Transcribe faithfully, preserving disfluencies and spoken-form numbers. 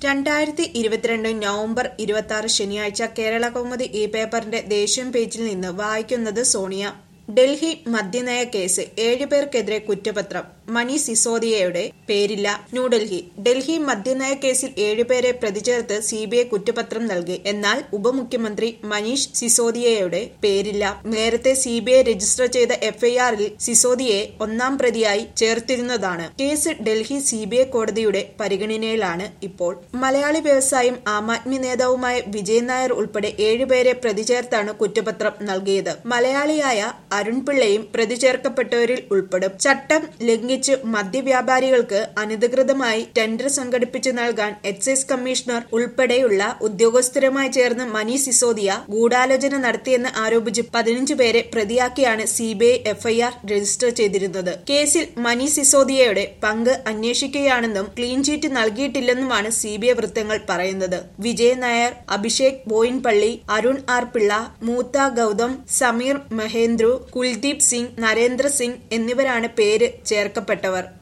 രണ്ടായിരത്തി ഇരുപത്തിരണ്ട് നവംബർ ഇരുപത്തിയാറ് ശനിയാഴ്ച കേരളകൗമുദി ഈ പേപ്പറിന്റെ ദേശീയ പേജിൽ നിന്ന് വായിക്കുന്നത് സോണിയ. ഡൽഹി മദ്യനയ കേസ് ഏഴുപേർക്കെതിരെ കുറ്റപത്രം. മനീഷ് സിസോദിയയുടെ പേരില്ല. ന്യൂഡൽഹി. ഡൽഹി മദ്യനയ കേസിൽ ഏഴുപേരെ പ്രതി ചേർത്ത് സിബിഐ കുറ്റപത്രം നൽകി. എന്നാൽ ഉപമുഖ്യമന്ത്രി മനീഷ് സിസോദിയയുടെ പേരില്ല. നേരത്തെ സിബിഐ രജിസ്റ്റർ ചെയ്ത എഫ്ഐആറിൽ സിസോദിയയെ ഒന്നാം പ്രതിയായി ചേർത്തിരുന്നതാണ്. കേസ് ഡൽഹി സിബിഐ കോടതിയുടെ പരിഗണനയിലാണ് ഇപ്പോൾ. മലയാളി വ്യവസായിയും ആം ആദ്മി നേതാവുമായ വിജയ് നായർ ഉൾപ്പെടെ ഏഴുപേരെ പ്രതി ചേർത്താണ് കുറ്റപത്രം നൽകിയത്. മലയാളിയായ അരുൺ പിള്ളയും പ്രതി ചേർക്കപ്പെട്ടവരിൽ ഉൾപ്പെടും. ചട്ടം ലംഘിച്ച് മദ്യവ്യാപാരികൾക്ക് അനധികൃതമായി ടെൻഡർ സംഘടിപ്പിച്ചു നൽകാൻ എക്സൈസ് കമ്മീഷണർ ഉൾപ്പെടെയുള്ള ഉദ്യോഗസ്ഥരുമായി ചേർന്ന് മനീഷ് സിസോദിയ ഗൂഢാലോചന നടത്തിയെന്ന് ആരോപിച്ച് പതിനഞ്ച് പേരെ പ്രതിയാക്കിയാണ് സിബിഐ എഫ്ഐആർ രജിസ്റ്റർ ചെയ്തിരുന്നത്. കേസിൽ മനീഷ് സിസോദിയയുടെ പങ്ക് അന്വേഷിക്കുകയാണെന്നും ക്ലീൻ ചീറ്റ് നൽകിയിട്ടില്ലെന്നുമാണ് സിബിഐ വൃത്തങ്ങൾ പറയുന്നത്. വിജയ് നായർ, അഭിഷേക് ബോയിൻപള്ളി, അരുൺ ആർ പിള്ള, മൂത്ത ഗൌതം, സമീർ മഹേന്ദ്രു, കുൽദീപ് സിംഗ്, നരേന്ദ്ര സിംഗ് എന്നിവരാണ് പേര് ചേർക്കപ്പെട്ടവർ.